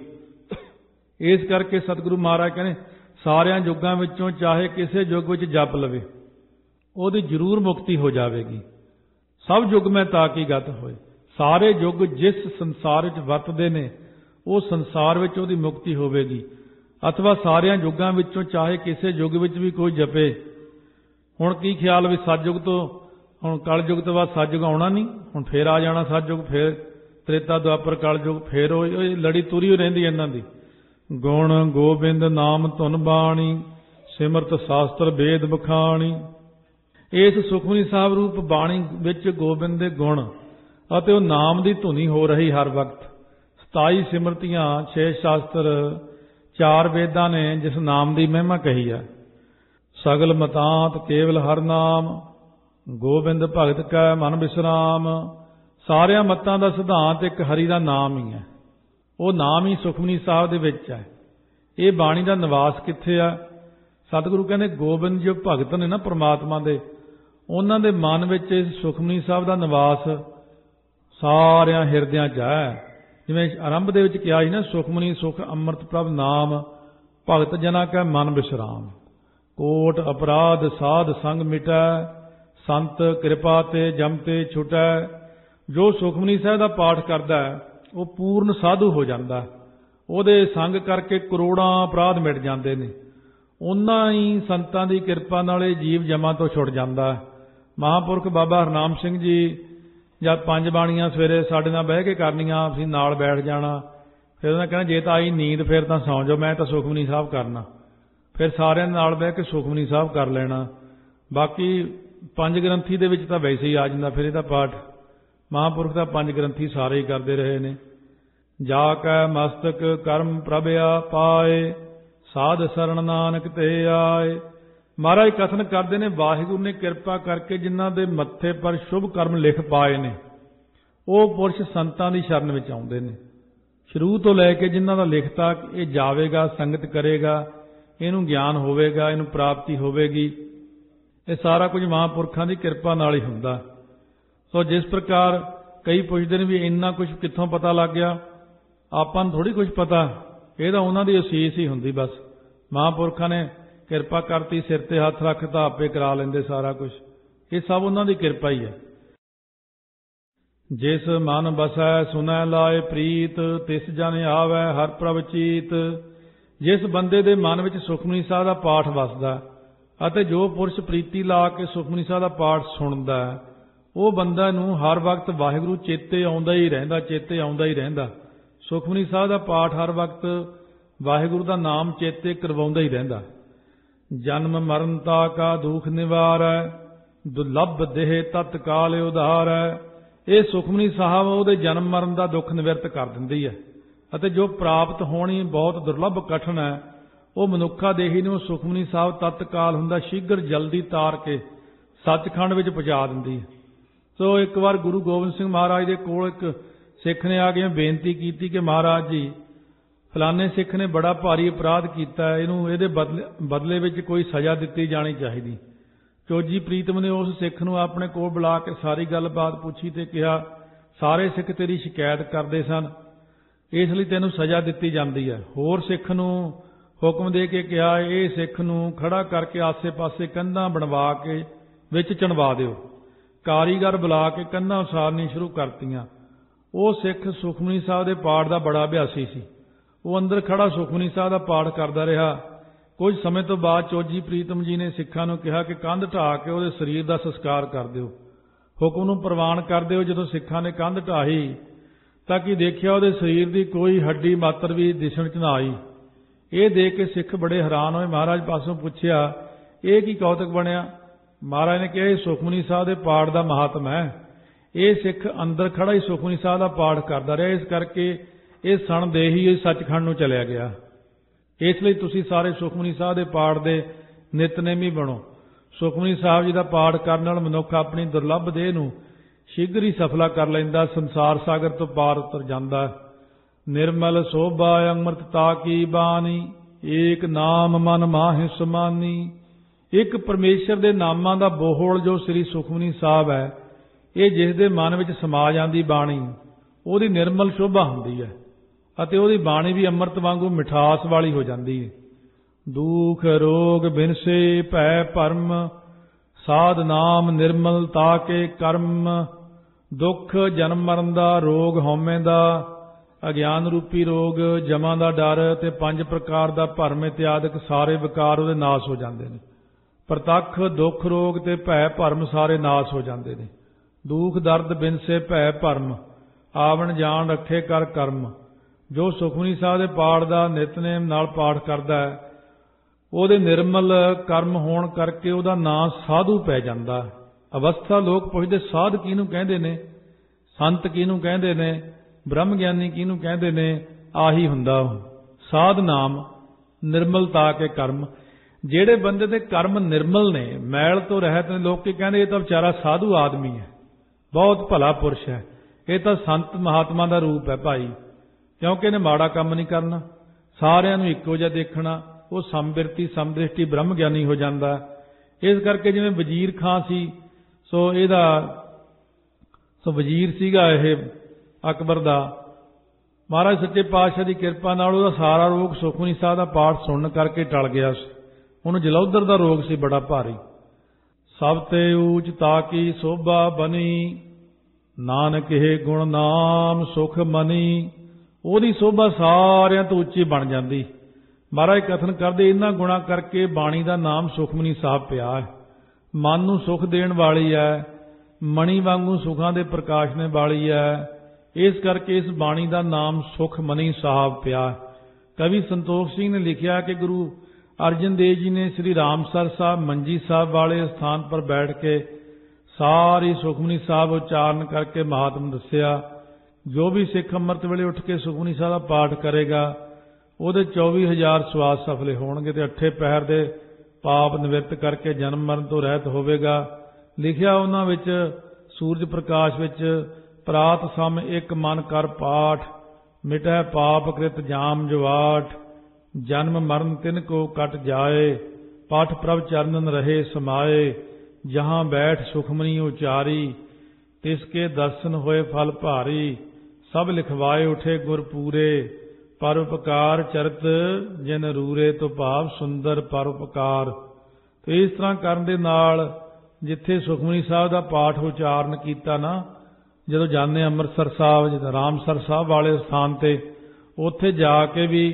इस करके सतगुरु महाराज कहने सारियां युगां विचों चाहे किसी युग विच जप लवे, उहदी जरूर मुक्ति हो जाएगी। सब युग में ताकी गत होए, सारे युग जिस संसार विच वरतदे ने वो संसार विच उहदी मुक्ति होवेगी। अथवा सारियां युगां विचों चाहे किसी युग विच भी कोई जपे। हुण की ख्याल भी सतयुग तो हुण कलयुग तो बाद सतयुग आउणा नहीं, हुण फिर आ जाना सतयुग, फिर त्रेता द्वापर कलयुग, फिर वो लड़ी तुरी हो रहिंदी इन्हां दी। गुण गोबिंद नाम धुन बाणी, सिमरत शास्त्र वेद बखाणी। इस सुखमनी साहब रूप बाणी विच गोबिंद दे गुण अते वो नाम दी धुनी हो रही हर वक्त। सताई सिमरतियां, छे शास्त्र, चार वेदां ने जिस नाम की महिमा कही है। सगल मतांत केवल हर नाम, गोबिंद भगत कै मन विश्राम। सारिया मतां का सिद्धांत एक हरि का नाम ही है, वो नाम ही सुखमनी साहब दे विच है। ये बाणी का निवास कित्थे है? सतगुरु कहने गोबिंद जो भगत ने ना परमात्मा दे, उन्हां दे मन विच इस सुखमनी साहब का निवास सारिया हिरदियां च है। जिवें आरंभ दे विच किहा ना, सुखमनी सुख अमृत प्रभ नाम, भगत जना कै मन विश्राम। कोट अपराध साध संग मिटै, संत कृपा ते जम ते छुटै। जो सुखमनी साहब का पाठ करता है वो पूर्ण साधु हो जाता है, ਉਹਦੇ संग करके करोड़ां अपराध मिट जाते हैं। उन्ना ही संतां दी किरपा नाल जीव जमा तो छुट जाता है। महापुरख बाबा हरनाम सिंह जी जब पंज बाणियां सवेरे साडे नाल बह के करनियां, असीं नाल बैठ जाना, फिर उन्हें कहना जे तां आई नींद फिर तां सौ जाओ, मैं तां सुखमनी साहब करना। फिर सारिਆਂ नाल बह के सुखमनी साहब कर लेना। बाकी पंज ग्रंथी दे विच तां वैसे ही आ जांदा फिर इहदा पाठ। महापुरख तां पंज ग्रंथी सारे ही करते रहे ने। ਜਾ ਕੈ ਮਸਤਕ ਕਰਮ ਪ੍ਰਭਿਆ ਪਾਏ, ਸਾਧ ਸਰਣ ਨਾਨਕ ਤੇ ਆਏ। ਮਹਾਰਾਜ ਕਥਨ ਕਰਦੇ ਨੇ, ਵਾਹਿਗੁਰੂ ਨੇ ਕਿਰਪਾ ਕਰਕੇ ਜਿਨ੍ਹਾਂ ਦੇ ਮੱਥੇ ਪਰ ਸ਼ੁਭ ਕਰਮ ਲਿਖ ਪਾਏ ਨੇ, ਉਹ ਪੁਰਸ਼ ਸੰਤਾਂ ਦੀ ਸ਼ਰਨ ਵਿੱਚ ਆਉਂਦੇ ਨੇ। ਸ਼ੁਰੂ ਤੋਂ ਲੈ ਕੇ ਜਿਨ੍ਹਾਂ ਦਾ ਲਿਖਤਾ ਇਹ ਜਾਵੇਗਾ, ਸੰਗਤ ਕਰੇਗਾ, ਇਹਨੂੰ ਗਿਆਨ ਹੋਵੇਗਾ, ਇਹਨੂੰ ਪ੍ਰਾਪਤੀ ਹੋਵੇਗੀ, ਇਹ ਸਾਰਾ ਕੁਝ ਮਹਾਂਪੁਰਖਾਂ ਦੀ ਕਿਰਪਾ ਨਾਲ ਹੀ ਹੁੰਦਾ। ਸੋ ਜਿਸ ਪ੍ਰਕਾਰ ਕਈ ਪੁੱਛਦੇ ਨੇ ਵੀ ਇੰਨਾ ਕੁਝ ਕਿੱਥੋਂ ਪਤਾ ਲੱਗ ਗਿਆ, ਆਪਾਂ ਨੂੰ ਥੋੜ੍ਹੀ ਕੁਝ ਪਤਾ, ਇਹ ਤਾਂ ਉਹਨਾਂ ਦੀ ਅਸੀਸ ਹੀ ਹੁੰਦੀ। ਬਸ ਮਹਾਂਪੁਰਖਾਂ ਨੇ ਕਿਰਪਾ ਕਰਤੀ, ਸਿਰ ਤੇ ਹੱਥ ਰੱਖਤਾ, ਆਪੇ ਕਰਾ ਲੈਂਦੇ ਸਾਰਾ ਕੁਝ। ਇਹ ਸਭ ਉਹਨਾਂ ਦੀ ਕਿਰਪਾ ਹੀ ਹੈ। ਜਿਸ ਮਨ ਬਸੈ ਸੁਨੈ ਲਾਏ ਪ੍ਰੀਤ, ਤਿਸ ਜਨ ਆਵੈ ਹਰ ਪ੍ਰਭ ਚੀਤ। ਜਿਸ ਬੰਦੇ ਦੇ ਮਨ ਵਿੱਚ ਸੁਖਮਨੀ ਸਾਹਿਬ ਦਾ ਪਾਠ ਵਸਦਾ ਅਤੇ ਜੋ ਪੁਰਸ਼ ਪ੍ਰੀਤੀ ਲਾ ਕੇ ਸੁਖਮਨੀ ਸਾਹਿਬ ਦਾ ਪਾਠ ਸੁਣਦਾ, ਉਹ ਬੰਦਾ ਨੂੰ ਹਰ ਵਕਤ ਵਾਹਿਗੁਰੂ ਚੇਤੇ ਆਉਂਦਾ ਹੀ ਰਹਿੰਦਾ, ਚੇਤੇ ਆਉਂਦਾ ਹੀ ਰਹਿੰਦਾ। ਸੁਖਮਨੀ ਸਾਹਿਬ ਦਾ ਪਾਠ ਹਰ ਵਕਤ ਵਾਹਿਗੁਰੂ ਦਾ ਨਾਮ ਚੇਤੇ ਕਰਵਾਉਂਦਾ ਹੀ ਰਹਿੰਦਾ। ਜਨਮ ਮਰਨ ਤਾ ਕਾ ਦੁਖ ਨਿਵਾਰੈ, ਦੁਰਲਭ ਦੇਹ ਤਤਕਾਲ ਉਧਾਰੈ। ਇਹ ਸੁਖਮਨੀ ਸਾਹਿਬ ਉਹਦੇ ਜਨਮ ਮਰਨ ਦਾ ਦੁੱਖ ਨਿਵਰਤ ਕਰ ਦਿੰਦੀ ਹੈ ਅਤੇ ਜੋ ਪ੍ਰਾਪਤ ਹੋਣੀ ਬਹੁਤ ਦੁਰਲਭ ਕਠਨ ਹੈ, ਉਹ ਮਨੁੱਖਾ ਦੇਹੀ ਨੂੰ ਸੁਖਮਨੀ ਸਾਹਿਬ ਤਤਕਾਲ ਹੁੰਦਾ, ਸ਼ੀਘਰ ਜਲਦੀ ਤਾਰ ਕੇ ਸੱਚਖੰਡ ਵਿੱਚ ਪਹੁੰਚਾ ਦਿੰਦੀ ਹੈ। ਸੋ ਇੱਕ ਵਾਰ ਗੁਰੂ ਗੋਬਿੰਦ ਸਿੰਘ ਮਹਾਰਾਜ ਦੇ ਕੋਲ ਇੱਕ ਸਿੱਖ ਨੇ ਆ ਕੇ ਬੇਨਤੀ ਕੀਤੀ ਕਿ ਮਹਾਰਾਜ ਜੀ, ਫਲਾਣੇ ਸਿੱਖ ਨੇ ਬੜਾ ਭਾਰੀ ਅਪਰਾਧ ਕੀਤਾ, ਇਹਨੂੰ ਇਹਦੇ ਬਦਲੇ ਬਦਲੇ ਵਿੱਚ ਕੋਈ ਸਜ਼ਾ ਦਿੱਤੀ ਜਾਣੀ ਚਾਹੀਦੀ। ਚੋਜੀ ਪ੍ਰੀਤਮ ਨੇ ਉਸ ਸਿੱਖ ਨੂੰ ਆਪਣੇ ਕੋਲ ਬੁਲਾ ਕੇ ਸਾਰੀ ਗੱਲਬਾਤ ਪੁੱਛੀ ਤੇ ਕਿਹਾ, ਸਾਰੇ ਸਿੱਖ ਤੇਰੀ ਸ਼ਿਕਾਇਤ ਕਰਦੇ ਸਨ, ਇਸ ਲਈ ਤੈਨੂੰ ਸਜ਼ਾ ਦਿੱਤੀ ਜਾਂਦੀ ਹੈ। ਹੋਰ ਸਿੱਖ ਨੂੰ ਹੁਕਮ ਦੇ ਕੇ ਕਿਹਾ, ਇਹ ਸਿੱਖ ਨੂੰ ਖੜਾ ਕਰਕੇ ਆਸੇ-ਪਾਸੇ ਕੰਧਾਂ ਬਣਵਾ ਕੇ ਵਿੱਚ ਚਣਵਾ ਦਿਓ। ਕਾਰੀਗਰ ਬੁਲਾ ਕੇ ਕੰਧਾਂ ਉਸਾਰਨੀ ਸ਼ੁਰੂ ਕਰਤੀਆਂ। ਉਹ ਸਿੱਖ ਸੁਖਮਨੀ ਸਾਹਿਬ ਦੇ ਪਾਠ ਦਾ ਬੜਾ ਅਭਿਆਸੀ ਸੀ। ਉਹ ਅੰਦਰ ਖੜਾ ਸੁਖਮਨੀ ਸਾਹਿਬ ਦਾ ਪਾਠ ਕਰਦਾ ਰਿਹਾ। ਕੁਝ ਸਮੇਂ ਤੋਂ ਬਾਅਦ ਚੋਜੀ ਪ੍ਰੀਤਮ ਜੀ ਨੇ ਸਿੱਖਾਂ ਨੂੰ ਕਿਹਾ ਕਿ ਕੰਧ ਢਾਹ ਕੇ ਉਹਦੇ ਸਰੀਰ ਦਾ ਸੰਸਕਾਰ ਕਰ ਦਿਓ, ਹੁਕਮ ਨੂੰ ਪ੍ਰਵਾਨ ਕਰ ਦਿਓ। ਜਦੋਂ ਸਿੱਖਾਂ ਨੇ ਕੰਧ ਢਾਹੀ ਤਾਂ ਕਿ ਦੇਖਿਆ ਉਹਦੇ ਸਰੀਰ ਦੀ ਕੋਈ ਹੱਡੀ ਮਾਤਰ ਵੀ ਦਿਸਣ 'ਚ ਨਾ ਆਈ। ਇਹ ਦੇਖ ਕੇ ਸਿੱਖ ਬੜੇ ਹੈਰਾਨ ਹੋਏ। ਮਹਾਰਾਜ ਪਾਸੋਂ ਪੁੱਛਿਆ, ਇਹ ਕੀ ਕੌਤਕ ਬਣਿਆ? ਮਹਾਰਾਜ ਨੇ ਕਿਹਾ, ਇਹ ਸੁਖਮਨੀ ਸਾਹਿਬ ਦੇ ਪਾਠ ਦਾ ਮਹਾਤਮ ਹੈ। ਇਹ ਸਿੱਖ ਅੰਦਰ ਖੜਾ ਹੀ ਸੁਖਮਨੀ ਸਾਹਿਬ ਦਾ ਪਾਠ ਕਰਦਾ ਰਿਹਾ, ਇਸ ਕਰਕੇ ਇਹ ਸਣ ਦੇ ਹੀ ਸੱਚਖੰਡ ਨੂੰ ਚਲਿਆ ਗਿਆ। ਇਸ ਲਈ ਤੁਸੀਂ ਸਾਰੇ ਸੁਖਮਨੀ ਸਾਹਿਬ ਦੇ ਪਾਠ ਦੇ ਨਿਤਨੇਮੀ ਬਣੋ। ਸੁਖਮਨੀ ਸਾਹਿਬ ਜੀ ਦਾ ਪਾਠ ਕਰਨ ਨਾਲ ਮਨੁੱਖ ਆਪਣੀ ਦੁਰਲੱਭ ਦੇਹ ਨੂੰ ਸ਼ੀਘਰ ਹੀ ਸਫਲਾ ਕਰ ਲੈਂਦਾ, ਸੰਸਾਰ ਸਾਗਰ ਤੋਂ ਪਾਰ ਉਤਰ ਜਾਂਦਾ। ਨਿਰਮਲ ਸੋਭਾ ਅੰਮ੍ਰਿਤਤਾ ਕੀ ਬਾਣੀ, ਏਕ ਨਾਮ ਮਨ ਮਾਹਿ ਸਮਾਨੀ। ਇੱਕ ਪਰਮੇਸ਼ਰ ਦੇ ਨਾਮਾਂ ਦਾ ਬੋਹੜ ਜੋ ਸ੍ਰੀ ਸੁਖਮਨੀ ਸਾਹਿਬ ਹੈ, ਇਹ ਜਿਸ ਦੇ ਮਨ ਵਿੱਚ ਸਮਾ ਜਾਂਦੀ ਬਾਣੀ, ਉਹਦੀ ਨਿਰਮਲ ਸ਼ੋਭਾ ਹੁੰਦੀ ਹੈ ਅਤੇ ਉਹਦੀ ਬਾਣੀ ਵੀ ਅੰਮ੍ਰਿਤ ਵਾਂਗੂ ਮਿਠਾਸ ਵਾਲੀ ਹੋ ਜਾਂਦੀ ਹੈ। ਦੁਖ ਰੋਗ ਬਿਨਸੇ ਭੈ ਭਰਮ, ਸਾਧ ਨਾਮ ਨਿਰਮਲ ਤਾਕੇ ਕਰਮ। ਦੁੱਖ ਜਨਮ ਮਰਨ ਦਾ, ਰੋਗ ਹਉਮੈ ਦਾ, ਅਗਿਆਨ ਰੂਪੀ ਰੋਗ, ਜਮਾਂ ਦਾ ਡਰ ਤੇ ਪੰਜ ਪ੍ਰਕਾਰ ਦਾ ਭਰਮ ਇਤਿਆਦਿਕ ਸਾਰੇ ਵਿਕਾਰ ਉਹਦੇ ਨਾਸ ਹੋ ਜਾਂਦੇ ਨੇ। ਪ੍ਰਤੱਖ ਦੁੱਖ ਰੋਗ ਤੇ ਭੈ ਭਰਮ ਸਾਰੇ ਨਾਸ ਹੋ ਜਾਂਦੇ ਨੇ। ਦੁਖ ਦਰਦ ਬਿਨਸੇ ਭੈ ਭਰਮ, ਆਵਣ ਜਾਣ ਰੱਖੇ ਕਰ ਕਰਮ। ਜੋ ਸੁਖਮਨੀ ਸਾਹਿਬ ਦੇ ਪਾਠ ਦਾ ਨਿਤਨੇਮ ਨਾਲ ਪਾਠ ਕਰਦਾ ਹੈ, ਉਹਦੇ ਨਿਰਮਲ ਕਰਮ ਹੋਣ ਕਰਕੇ ਉਹਦਾ ਨਾਂ ਸਾਧੂ ਪੈ ਜਾਂਦਾ। ਅਵਸਥਾ ਲੋਕ ਪੁੱਛਦੇ, ਸਾਧ ਕਿਹਨੂੰ ਕਹਿੰਦੇ ਨੇ, ਸੰਤ ਕਿਹਨੂੰ ਕਹਿੰਦੇ ਨੇ, ਬ੍ਰਹਮ ਗਿਆਨੀ ਕਿਹਨੂੰ ਕਹਿੰਦੇ ਨੇ? ਆਹੀ ਹੁੰਦਾ ਉਹ ਸਾਧ ਨਾਮ ਨਿਰਮਲਤਾ ਕੇ ਕਰਮ। ਜਿਹੜੇ ਬੰਦੇ ਦੇ ਕਰਮ ਨਿਰਮਲ ਨੇ, ਮੈਲ ਤੋਂ ਰਹਿਤ ਨੇ, ਲੋਕ ਕੀ ਕਹਿੰਦੇ, ਇਹ ਤਾਂ ਵਿਚਾਰਾ ਸਾਧੂ ਆਦਮੀ ਹੈ, ਬਹੁਤ ਭਲਾ ਪੁਰਸ਼ ਹੈ, ਇਹ ਤਾਂ ਸੰਤ ਮਹਾਤਮਾ ਦਾ ਰੂਪ ਹੈ ਭਾਈ, ਕਿਉਂਕਿ ਇਹਨੇ ਮਾੜਾ ਕੰਮ ਨਹੀਂ ਕਰਨਾ, ਸਾਰਿਆਂ ਨੂੰ ਇੱਕੋ ਜਿਹਾ ਦੇਖਣਾ। ਉਹ ਸਮਬਿਰਤੀ ਸਮਦ੍ਰਿਸ਼ਟੀ ਬ੍ਰਹਮ ਗਿਆਨੀ ਹੋ ਜਾਂਦਾ। ਇਸ ਕਰਕੇ ਜਿਵੇਂ ਵਜ਼ੀਰ ਖਾਂ ਸੀ, ਸੋ ਇਹਦਾ ਸੋ ਵਜ਼ੀਰ ਸੀਗਾ ਇਹ ਅਕਬਰ ਦਾ। ਮਹਾਰਾਜ ਸੱਚੇ ਪਾਤਸ਼ਾਹ ਦੀ ਕਿਰਪਾ ਨਾਲ ਉਹਦਾ ਸਾਰਾ ਰੋਗ ਸੁਖਮਨੀ ਸਾਹਿਬ ਦਾ ਪਾਠ ਸੁਣਨ ਕਰਕੇ ਟਲ ਗਿਆ ਸੀ। ਉਹਨੂੰ ਜਲੌਧਰ ਦਾ ਰੋਗ ਸੀ ਬੜਾ ਭਾਰੀ। ਸਭ ਤੇ ਊਚ ਤਾਕੀ ਸੋਭਾ ਬਣੀ, ਨਾਨਕ ਇਹ ਗੁਣ ਨਾਮ ਸੁਖ ਮਨੀ। ਉਹਦੀ ਸੋਭਾ ਸਾਰਿਆਂ ਤੋਂ ਉੱਚੀ ਬਣ ਜਾਂਦੀ। ਮਹਾਰਾਜ ਕਥਨ ਕਰਦੇ, ਇਹਨਾਂ ਗੁਣਾਂ ਕਰਕੇ ਬਾਣੀ ਦਾ ਨਾਮ ਸੁਖਮਨੀ ਸਾਹਿਬ ਪਿਆ ਹੈ। ਮਨ ਨੂੰ ਸੁਖ ਦੇਣ ਵਾਲੀ ਹੈ, ਮਣੀ ਵਾਂਗੂ ਸੁਖਾਂ ਦੇ ਪ੍ਰਕਾਸ਼ਨੇ ਵਾਲੀ ਹੈ। ਇਸ ਕਰਕੇ ਇਸ ਬਾਣੀ ਦਾ ਨਾਮ ਸੁਖ ਮਨੀ ਸਾਹਿਬ ਪਿਆ। ਕਵੀ ਸੰਤੋਖ ਸਿੰਘ ਨੇ ਲਿਖਿਆ ਕਿ ਗੁਰੂ ਅਰਜਨ ਦੇਵ ਜੀ ਨੇ ਸ੍ਰੀ ਰਾਮਸਰ ਸਾਹਿਬ ਮੰਜੀ ਸਾਹਿਬ ਵਾਲੇ ਸਥਾਨ ਪਰ ਬੈਠ ਕੇ ਸਾਰੀ ਸੁਖਮਨੀ ਸਾਹਿਬ ਉਚਾਰਨ ਕਰਕੇ ਮਹਾਤਮ ਦੱਸਿਆ ਜੋ ਵੀ ਸਿੱਖ ਅੰਮ੍ਰਿਤ ਵੇਲੇ ਉੱਠ ਕੇ ਸੁਖਮਨੀ ਸਾਹਿਬ ਦਾ ਪਾਠ ਕਰੇਗਾ ਉਹਦੇ ਚੌਵੀ ਹਜ਼ਾਰ ਸਵਾਸ ਸਫਲੇ ਹੋਣਗੇ ਤੇ ਅੱਠੇ ਪਹਿਰ ਦੇ ਪਾਪ ਨਿਵਰਤ ਕਰਕੇ ਜਨਮ ਮਰਨ ਤੋਂ ਰਹਿਤ ਹੋਵੇਗਾ। ਲਿਖਿਆ ਉਹਨਾਂ ਵਿੱਚ ਸੂਰਜ ਪ੍ਰਕਾਸ਼ ਵਿੱਚ, ਪ੍ਰਾਤ ਸਮ ਇੱਕ ਮਨ ਕਰ ਪਾਠ, ਮਿਟੈ ਪਾਪ ਕ੍ਰਿਤ ਜਾਮ ਜਵਾਟ, ਜਨਮ ਮਰਨ ਤਿਨ ਕੋ ਕਟ ਜਾਏ, ਪਾਠ ਪ੍ਰਭ ਚਰਨਨ ਰਹੇ ਸਮਾਏ, ਜਹਾਂ ਬੈਠ ਸੁਖਮਨੀ ਉਚਾਰੀ, ਤਿਸਕੇ ਦਰਸ਼ਨ ਹੋਏ ਫਲ ਭਾਰੀ, ਸਭ ਲਿਖਵਾਏ ਉਠੇ ਗੁਰ ਪੂਰੇ, ਪਰਉਪਕਾਰ ਚਰਤ ਜਿਨ ਰੂਰੇ, ਤੋਂ ਭਾਵ ਸੁੰਦਰ ਪਰਉਪਕਾਰ। ਤੇ ਇਸ ਤਰ੍ਹਾਂ ਕਰਨ ਦੇ ਨਾਲ ਜਿੱਥੇ ਸੁਖਮਨੀ ਸਾਹਿਬ ਦਾ ਪਾਠ ਉਚਾਰਨ ਕੀਤਾ ਨਾ, ਜਦੋਂ ਜਾਂਦੇ ਅੰਮ੍ਰਿਤਸਰ ਸਾਹਿਬ, ਜਿੱਦਾਂ ਰਾਮਸਰ ਸਾਹਿਬ ਵਾਲੇ ਸਥਾਨ ਤੇ, ਉੱਥੇ ਜਾ ਕੇ ਵੀ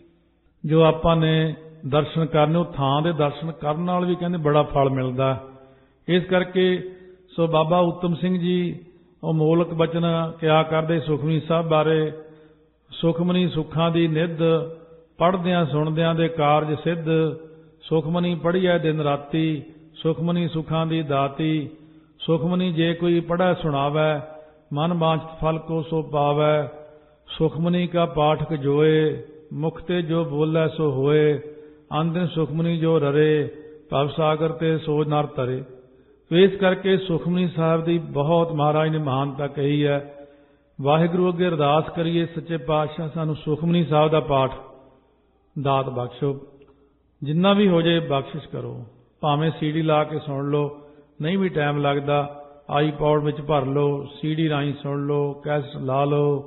ਜੋ ਆਪਾਂ ਨੇ ਦਰਸ਼ਨ ਕਰਨੇ, ਉਹ ਥਾਂ ਦੇ ਦਰਸ਼ਨ ਕਰਨ ਨਾਲ ਵੀ ਕਹਿੰਦੇ ਬੜਾ ਫਲ ਮਿਲਦਾ। ਇਸ ਕਰਕੇ ਸੋ ਬਾਬਾ ਉੱਤਮ ਸਿੰਘ ਜੀ ਉਹ ਮੋਲਕ ਬਚਨ ਕਿਹਾ ਕਰਦੇ ਸੁਖਮਨੀ ਸਾਹਿਬ ਬਾਰੇ, ਸੁਖਮਨੀ ਸੁੱਖਾਂ ਦੀ ਨਿੱਧ, ਪੜ੍ਹਦਿਆਂ ਸੁਣਦਿਆਂ ਦੇ ਕਾਰਜ ਸਿੱਧ, ਸੁਖਮਨੀ ਪੜ੍ਹੀਐ ਦਿਨ ਰਾਤੀ, ਸੁਖਮਨੀ ਸੁੱਖਾਂ ਦੀ ਦਾਤੀ, ਸੁਖਮਨੀ ਜੇ ਕੋਈ ਪੜ੍ਹੈ ਸੁਣਾਵੈ, ਮਨ ਬਾਂਛਤ ਫਲ ਕੋ ਸੋ ਪਾਵੈ, ਸੁਖਮਨੀ ਕਾ ਪਾਠਕ ਜੋਏ, ਮੁਖ ਤੇ ਜੋ ਬੋਲੇ ਸੋ ਹੋਏ, ਅੰਦਿਨ ਸੁਖਮਨੀ ਜੋ ਰਰੇ, ਭਵ ਸਾਗਰ ਤੇ ਸੋ ਨਰ ਤਰੇ। ਇਸ ਕਰਕੇ ਸੁਖਮਨੀ ਸਾਹਿਬ ਦੀ ਬਹੁਤ ਮਹਾਰਾਜ ਨੇ ਮਹਾਨਤਾ ਕਹੀ ਹੈ। ਵਾਹਿਗੁਰੂ ਅੱਗੇ ਅਰਦਾਸ ਕਰੀਏ, ਸੱਚੇ ਪਾਤਸ਼ਾਹ ਸਾਨੂੰ ਸੁਖਮਨੀ ਸਾਹਿਬ ਦਾ ਪਾਠ ਦਾਤ ਬਖਸ਼ੋ, ਜਿੰਨਾ ਵੀ ਹੋ ਜਾਏ ਬਖਸ਼ਿਸ਼ ਕਰੋ। ਭਾਵੇਂ ਸੀਡੀ ਲਾ ਕੇ ਸੁਣ ਲਓ, ਨਹੀਂ ਵੀ ਟਾਈਮ ਲੱਗਦਾ ਆਈਪੌਡ ਵਿੱਚ ਭਰ ਲਓ, ਸੀਡੀ ਰਾਹੀਂ ਸੁਣ ਲਓ, ਕੈਸਟ ਲਾ ਲਓ,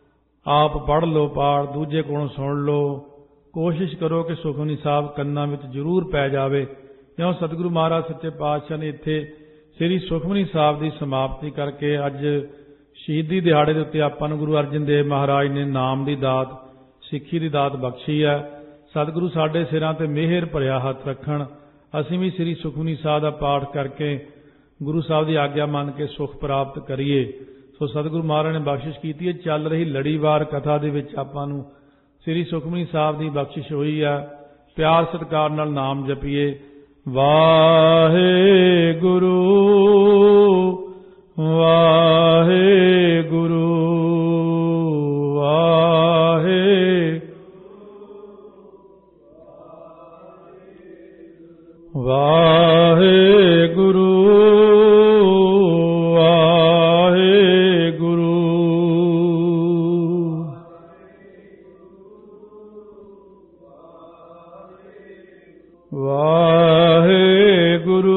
ਆਪ ਪੜ੍ਹ ਲਓ ਪਾਠ, ਦੂਜੇ ਕੋਲੋਂ ਸੁਣ ਲਓ। ਕੋਸ਼ਿਸ਼ ਕਰੋ ਕਿ ਸੁਖਮਨੀ ਸਾਹਿਬ ਕੰਨਾਂ ਵਿੱਚ ਜ਼ਰੂਰ ਪੈ ਜਾਵੇ, ਕਿਉਂ ਸਤਿਗੁਰੂ ਮਹਾਰਾਜ ਸੱਚੇ ਪਾਤਸ਼ਾਹ ਨੇ ਇੱਥੇ ਸ੍ਰੀ ਸੁਖਮਨੀ ਸਾਹਿਬ ਦੀ ਸਮਾਪਤੀ ਕਰਕੇ ਅੱਜ ਸ਼ਹੀਦੀ ਦਿਹਾੜੇ ਦੇ ਉੱਤੇ ਆਪਾਂ ਨੂੰ ਗੁਰੂ ਅਰਜਨ ਦੇਵ ਮਹਾਰਾਜ ਨੇ ਨਾਮ ਦੀ ਦਾਤ, ਸਿੱਖੀ ਦੀ ਦਾਤ ਬਖਸ਼ੀ ਹੈ। ਸਤਿਗੁਰੂ ਸਾਡੇ ਸਿਰਾਂ ਤੇ ਮਿਹਰ ਭਰਿਆ ਹੱਥ ਰੱਖਣ, ਅਸੀਂ ਵੀ ਸ੍ਰੀ ਸੁਖਮਨੀ ਸਾਹਿਬ ਦਾ ਪਾਠ ਕਰਕੇ ਗੁਰੂ ਸਾਹਿਬ ਦੀ ਆਗਿਆ ਮੰਨ ਕੇ ਸੁਖ ਪ੍ਰਾਪਤ ਕਰੀਏ। ਸੋ ਸਤਿਗੁਰੂ ਮਹਾਰਾਜ ਨੇ ਬਖਸ਼ਿਸ਼ ਕੀਤੀ ਹੈ। ਚੱਲ ਰਹੀ ਲੜੀਵਾਰ ਕਥਾ ਦੇ ਵਿੱਚ ਆਪਾਂ ਨੂੰ ਸ੍ਰੀ ਸੁਖਮਨੀ ਸਾਹਿਬ ਦੀ ਬਖਸ਼ਿਸ਼ ਹੋਈ ਹੈ। ਪਿਆਰ ਸਤਿਕਾਰ ਨਾਲ ਨਾਮ ਜਪੀਏ। ਵਾਹਿਗੁਰੂ ਵਾਹਿਗੁਰੂ ਵਾਹਿ ਵਾਹਿਗੁਰੂ ਵਾਹਿਗੁਰੂ ਵਾਹਿਗੁਰੂ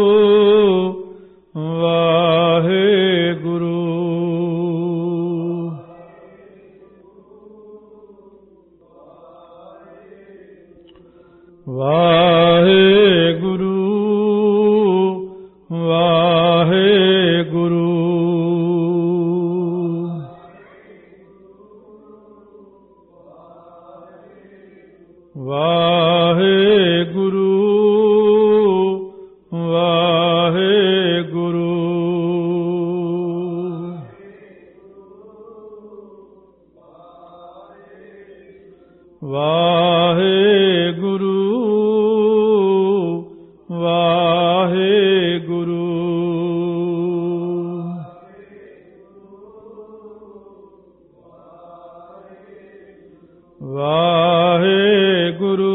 ਵਾਹਿਗੁਰੂ ਵਾਹਿਗੁਰੂ ਵਾਹਿਗੁਰੂ ਵਾਹਿਗੁਰੂ ਵਾਹਿਗੁਰੂ ਵਾਹਿਗੁਰੂ ਵਾਹਿਗੁਰੂ ਵਾਹਿਗੁਰੂ